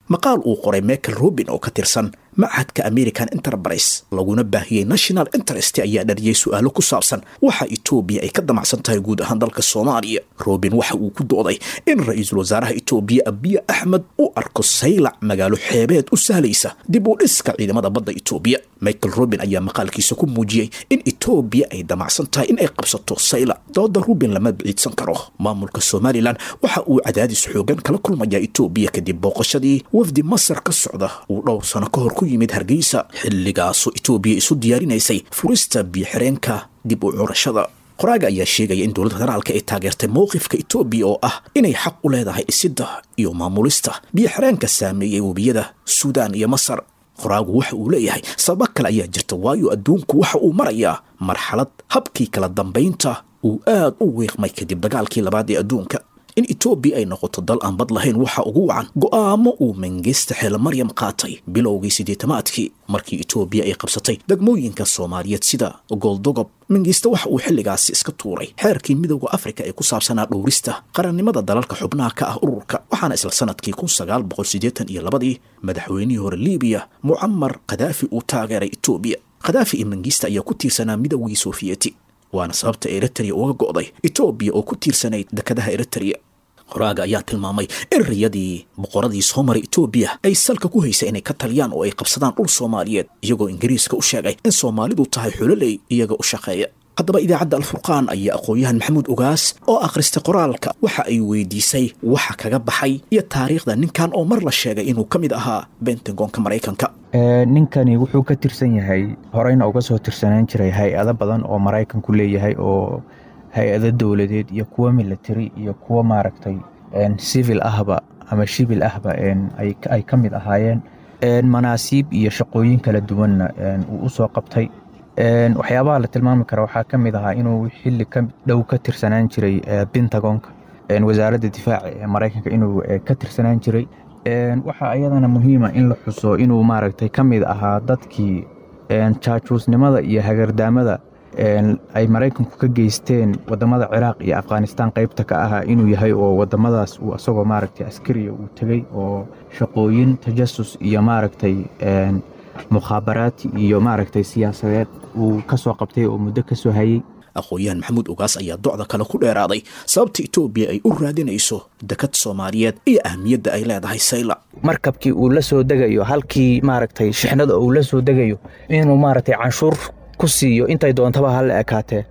maqaal uu qoray Michael Rubin oo ka tirsan معهدك American Enterprise laguna baahiyay National Interest ayaa dhaliyay su'aalo ku saabsan waxa Itoobiya ay ka damacsan tahay guud ahaan dalka Soomaaliya. Rubin waxa uu ku dooday in ra'iisul wasaaraha Itoobiya Abiy Ahmed uu arko Saylac magaalo xeebeed u sahlaysa dib u dhiska ciidamada badda Itoobiya. Michael Rubin ayaa maqaalkiisa ku muujiyay in Itoobiya ay damacsan tahay in ay qabsato Saylac. Dooda Rubin lama biciidsan karo. Maamulka Somaliland waxa uu cadaadis xoogan kala kulmaya Itoobiya kadib booqashadii wafdi Masar ka socda uu dhowr sano ka hor ku yimid Hargeysa xilligaas Itoobiya isu diyaarinaysay furista biyo-xireenka dib u curashada. qoraaga ayaa sheegaya in dowladda federaalka ay taageertay mowqifka Itoobiya oo ah inay xaq u leedahay dhisidda iyo maamulista biyo-xireenka saameeyay webiyada Suudaan iyo Masar. qoraagu waxa uu leeyahay sabab kale ayaa jirta waayo adduunku waxa uu marayaa marxalad habkii kala dambeynta uu aad u weeqmay kadib dagaalkii labaad ee adduunka. in Itoobiya ay noqoto dal aan bad lahayn waxa ugu wacan go'aamo uu Mengistu Haile Mariam qaatay bilowgii 80-aadkii markii Itoobiya ay qabsatay degmooyinka Soomaaliyeed sida Goldogob. Mengistu waxa uu xilligaas iska tuuray xeerkii Midowga Afrika ee ku saabsanaa dhowrista qarannimada dalalka xubnaha ka ah ururka. waxaana isla sanadkii 1982 madaxweynihii hore Liibiya Muammar Gaddafi uu taageeray Itoobiya. Gaddafi iyo Mengistu ayaa ku tiirsanaa Midowgii Sofiyeeti waana sababta Eritrea uga go'day Itoobiya oo ku tiirsanayd dekedaha Eritrea. qoraaga ayaa tilmaamay in riyadii boqoradii soo maray Itoobiya ay salka ku haysay inay ka taliyaan oo ay qabsadaan dhul Soomaaliyeed iyagoo Ingiriiska u sheegay in Soomaalidu tahay xuloley iyaga u shaqeeya. haddaba idaacadda Al-Furqaan ayaa aqoonyahan Maxamuud Ugaas oo akhristay qoraalka waxa ay weydiisay waxa kaga baxay iyo taariikhda ninkan oo mar la sheegay inuu ka mid ahaa Pentagonka Mareykanka. ninkani wuxuu ka tirsan yahay horeyna uga soo tirsanaan jiray hay-ado badan oo Mareykanku leeyahay oo hay-ado dowladeed iyo kuwa military iyo kuwa maaragtay civil ahba ama shibil ahba ay ka mid ahaayeen manaasiib iyo shaqooyin kala duwanna uu u soo qabtay. waxyaabaha la tilmaami kara waxaa ka mid ahaa inuu xilli ka dhow ka tirsanaan jiray Pentagonka wasaaradda difaaca ee Mareykanka inuu ka tirsanaan jiray. waxaa iyadana muhiima in la xuso inuu maaragtay ka mid ahaa dadkii jaajuusnimada iyo hagardaamada ay Mareykanku ka geysteen wadamada Ciraaq iyo Afghanistan qaybta ka ahaa inuu yahay oo wadamadaas uu asagoo maaragtay askariga uu tagay oo shaqooyin tajasus iyo maaragtay mukhaabaraati iyo maaragtay siyaasadeed uu ka soo qabtay oo muddo ka soo hayay. aqoonyahan Maxamuud Ugaas ayaa docda kale ku dheeraaday sababta Itoobiya ay u raadinayso dekad Soomaaliyeed iyo ahmiyadda ay leedahay Saylac. markabkii uu la soo degayo halkii maaragtay shixnada uu la soo degayo inuu maaragtay canshuur ku siiyo intay doontaba hal ekaatee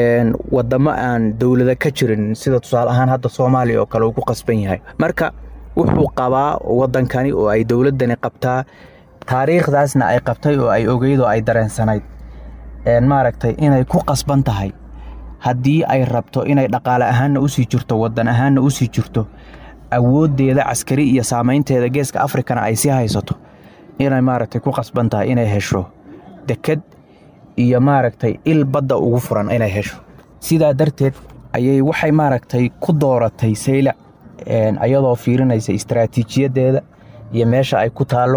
wadamo aan dawlada ka jirin sida tusaale ahaan hadda Soomaaliya oo kale uu ku qasban yahay. marka wuxuu qabaa wadankani oo ay dawladani qabtaa taariikhdaasna ay qabtay oo ay ogeydo ay dareensanayd maaragtay inay ku qasban tahay haddii ay rabto inay dhaqaale ahaanna u sii jirto wadan ahaanna u sii jirto awoodeeda askari iyo saameynteeda geeska Afrikana ay sii haysato inay maaragtay ku qasban tahay inay hesho deked iyo maaragtay il badda ugu furan inay hesho. sidaa darteed ayay waxay maaragtay ku dooratay Saylac ayadoo fiirinaysa istiraatiijiyadeeda iyo meesha ay ku taalo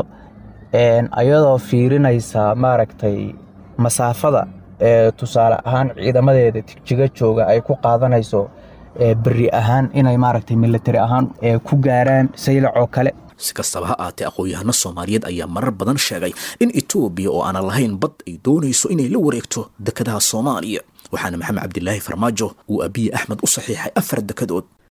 ayadoo fiirinaysa maaragtay masaafada tusaale ahaan ciidamadeeda tigjiga jooga ay ku qaadanayso bari ahaan inay maaragtay military ahaan ku gaaraan Saylac oo kale. si kastaba ha ahaatee aqoonyahano Soomaaliyeed ayaa marar badan sheegay in Itoobiya oo aan lahayn bad ay doonayso inay la wareegto dekedaha Soomaaliya. waxaana Maxamed Cabdilaahi Farmaajo uu Abiy Ahmed u saxiixay 4 dekedood